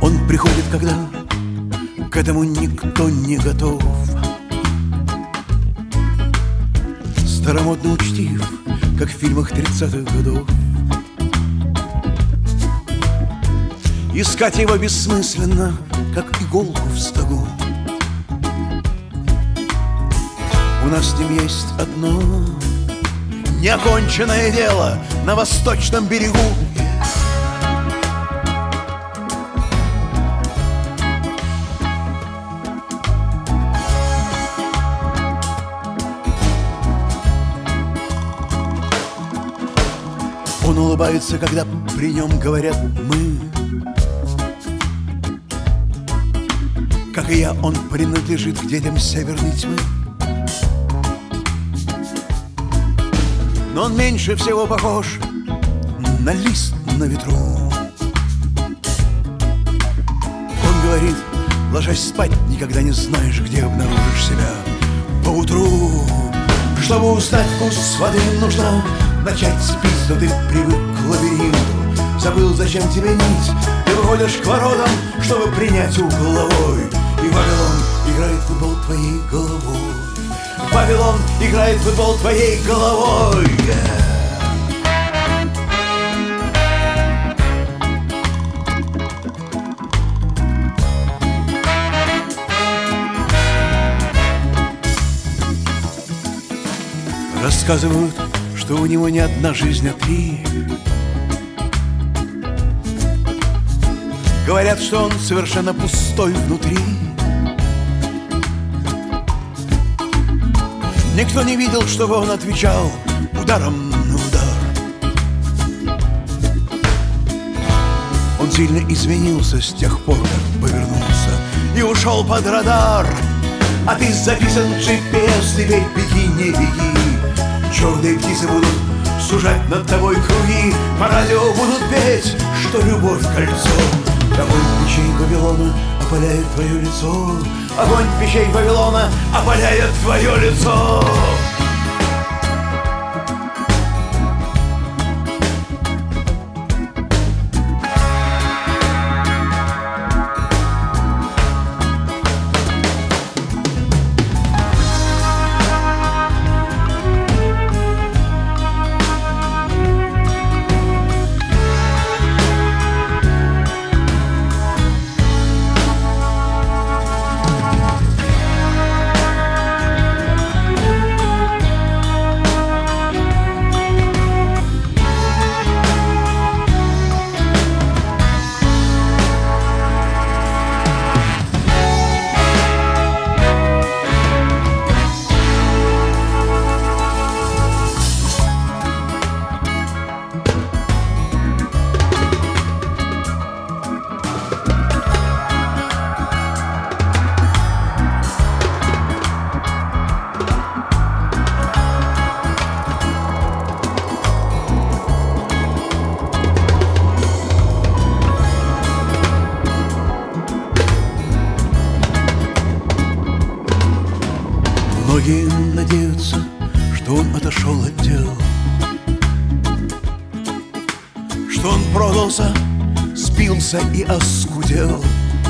Он приходит, когда к этому никто не готов. Старомодно учтив, как в фильмах 30-х годов. Искать его бессмысленно, как иголку в стогу. У нас с ним есть одно неоконченное дело на восточном берегу. Он улыбается, когда при нем говорят «мы». Как и я, он принадлежит к детям северной тьмы. Но он меньше всего похож на лист на ветру. Он говорит, ложась спать, никогда не знаешь, где обнаружишь себя поутру. Чтобы узнать вкус воды, нужно начать спить, но ты привык к лабиринту. Забыл, зачем тебе нить. Ты выходишь к воротам, чтобы принять угловой. И Вавилон играет в футбол твоей головой. Вавилон играет в футбол твоей головой. Рассказывают, что у него не одна жизнь, а 3. Говорят, что он совершенно пустой внутри. Никто не видел, чтобы он отвечал ударом на удар. Он сильно изменился с тех пор, как повернулся и ушел под радар. А ты записан в GPS, теперь беги, не беги. Черные птицы будут сужать над тобой круги. По радио будут петь, что любовь кольцом. Огонь печей Вавилона опаляет твое лицо. Огонь печей Вавилона опаляет твое лицо. Многие надеются, что он отошел от дел, что он продался, спился и оскудел,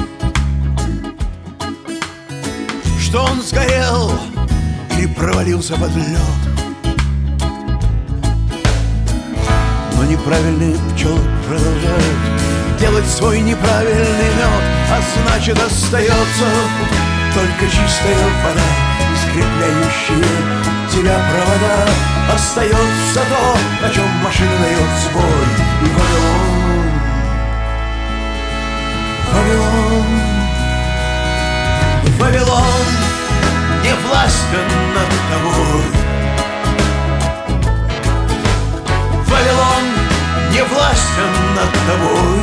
что он сгорел или провалился под лед. Но неправильные пчелы продолжают делать свой неправильный мед, а значит остается только чистая вода, скрепляющие тебя провода. Остается то, на чем машина дает сбой. И Вавилон, Вавилон, Вавилон не властен над тобой. Вавилон не властен над тобой.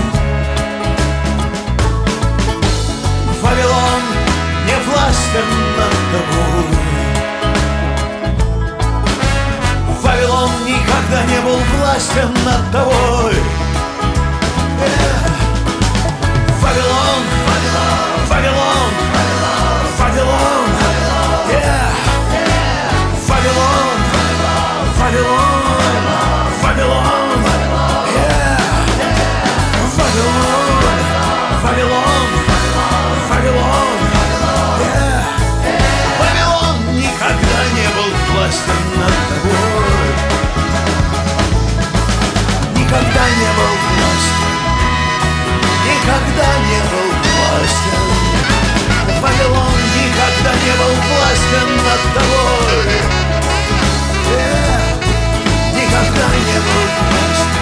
Вавилон не властен над тобой. Вавилон никогда не был властен над тобой. Вавилон, Вавилон, Вавилон, Вавилон, Вавилон, Вавилон, Вавилон, Вавилон, Вавилон. был властен, никогда не был властен. Вавилон никогда не был властен над тобой, никогда не был властен.